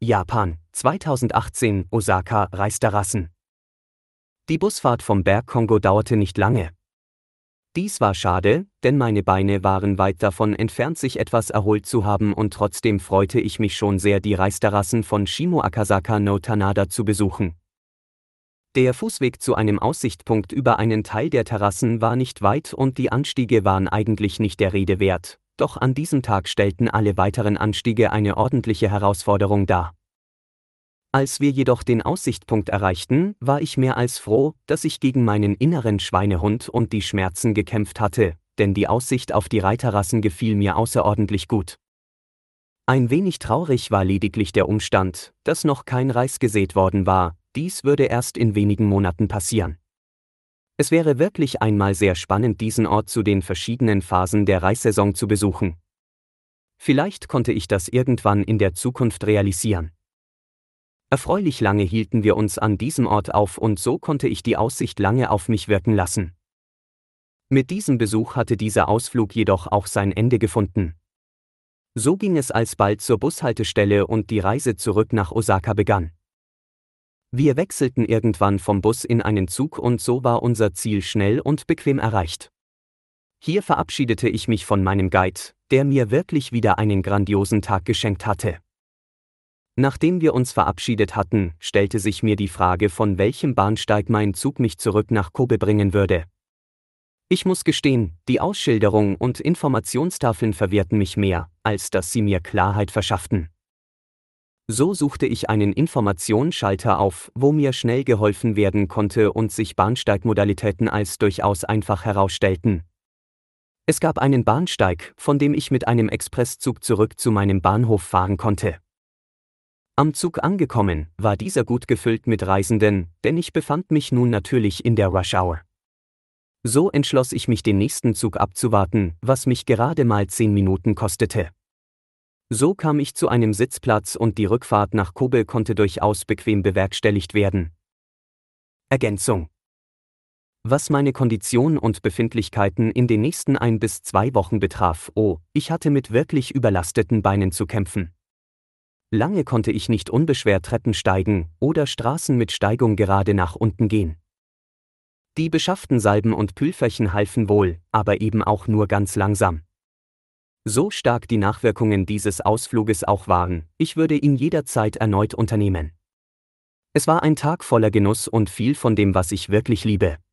Japan, 2018, Osaka, Reisterrassen. Die Busfahrt vom Berg Kongo dauerte nicht lange. Dies war schade, denn meine Beine waren weit davon entfernt, sich etwas erholt zu haben, und trotzdem freute ich mich schon sehr, die Reisterrassen von Shimo Akasaka no Tanada zu besuchen. Der Fußweg zu einem Aussichtspunkt über einen Teil der Terrassen war nicht weit und die Anstiege waren eigentlich nicht der Rede wert, doch an diesem Tag stellten alle weiteren Anstiege eine ordentliche Herausforderung dar. Als wir jedoch den Aussichtspunkt erreichten, war ich mehr als froh, dass ich gegen meinen inneren Schweinehund und die Schmerzen gekämpft hatte, denn die Aussicht auf die Reiterrassen gefiel mir außerordentlich gut. Ein wenig traurig war lediglich der Umstand, dass noch kein Reis gesät worden war, dies würde erst in wenigen Monaten passieren. Es wäre wirklich einmal sehr spannend, diesen Ort zu den verschiedenen Phasen der Reissaison zu besuchen. Vielleicht konnte ich das irgendwann in der Zukunft realisieren. Erfreulich lange hielten wir uns an diesem Ort auf und so konnte ich die Aussicht lange auf mich wirken lassen. Mit diesem Besuch hatte dieser Ausflug jedoch auch sein Ende gefunden. So ging es alsbald zur Bushaltestelle und die Reise zurück nach Osaka begann. Wir wechselten irgendwann vom Bus in einen Zug und so war unser Ziel schnell und bequem erreicht. Hier verabschiedete ich mich von meinem Guide, der mir wirklich wieder einen grandiosen Tag geschenkt hatte. Nachdem wir uns verabschiedet hatten, stellte sich mir die Frage, von welchem Bahnsteig mein Zug mich zurück nach Kobe bringen würde. Ich muss gestehen, die Ausschilderung und Informationstafeln verwirrten mich mehr, als dass sie mir Klarheit verschafften. So suchte ich einen Informationsschalter auf, wo mir schnell geholfen werden konnte und sich Bahnsteigmodalitäten als durchaus einfach herausstellten. Es gab einen Bahnsteig, von dem ich mit einem Expresszug zurück zu meinem Bahnhof fahren konnte. Am Zug angekommen, war dieser gut gefüllt mit Reisenden, denn ich befand mich nun natürlich in der Rush Hour. So entschloss ich mich, den nächsten Zug abzuwarten, was mich gerade mal 10 Minuten kostete. So kam ich zu einem Sitzplatz und die Rückfahrt nach Kobe konnte durchaus bequem bewerkstelligt werden. Ergänzung: Was meine Kondition und Befindlichkeiten in den nächsten 1 bis 2 Wochen betraf, ich hatte mit wirklich überlasteten Beinen zu kämpfen. Lange konnte ich nicht unbeschwert Treppen steigen oder Straßen mit Steigung gerade nach unten gehen. Die beschafften Salben und Pülverchen halfen wohl, aber eben auch nur ganz langsam. So stark die Nachwirkungen dieses Ausfluges auch waren, ich würde ihn jederzeit erneut unternehmen. Es war ein Tag voller Genuss und viel von dem, was ich wirklich liebe.